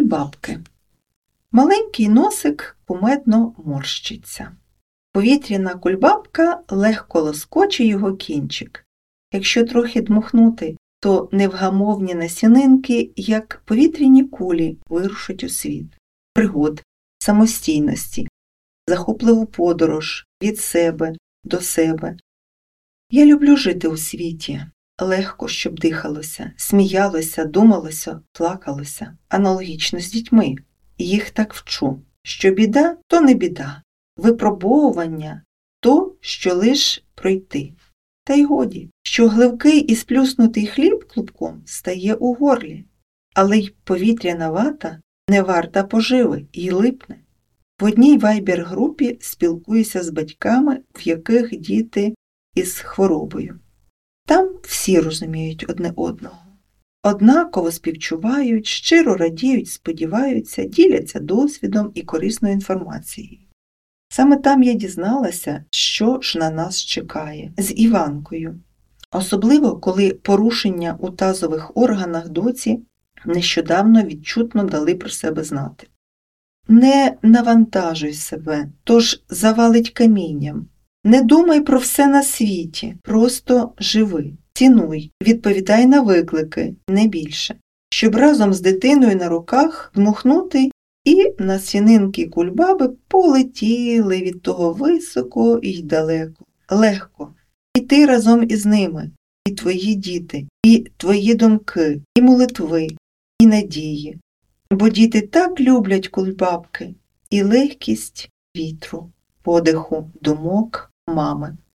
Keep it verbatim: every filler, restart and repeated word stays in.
Кульбабки. Маленький носик кумедно морщиться. Повітряна кульбабка легко лоскоче його кінчик. Якщо трохи дмухнути, то невгамовні насінинки, як повітряні кулі, вирушать у світ. Пригод, самостійності, захопливу подорож від себе до себе. Я люблю жити у світі. Легко, щоб дихалося, сміялося, думалося, плакалося. Аналогічно з дітьми. Їх так вчу, що біда – то не біда. Випробовування – то, що лиш пройти. Та й годі, що гливкий і сплюснутий хліб клубком стає у горлі, але й повітряна вата не варта поживи і липне. В одній вайбер-групі спілкуюся з батьками, в яких діти із хворобою. Там всі розуміють одне одного. Однаково співчувають, щиро радіють, сподіваються, діляться досвідом і корисною інформацією. Саме там я дізналася, що ж на нас чекає, з Іванкою. Особливо, коли порушення у тазових органах доці нещодавно відчутно дали про себе знати. Не навантажуй себе, тож завалить камінням. Не думай про все на світі, просто живи. Цінуй, відповідай на виклики, не більше. Щоб разом з дитиною на руках дмухнути і насінинки кульбаби полетіли від того високо і далеко. Легко. І ти разом із ними, і твої діти, і твої думки, і молитви, і надії. Бо діти так люблять кульбабки і легкість вітру, подиху, думок мами.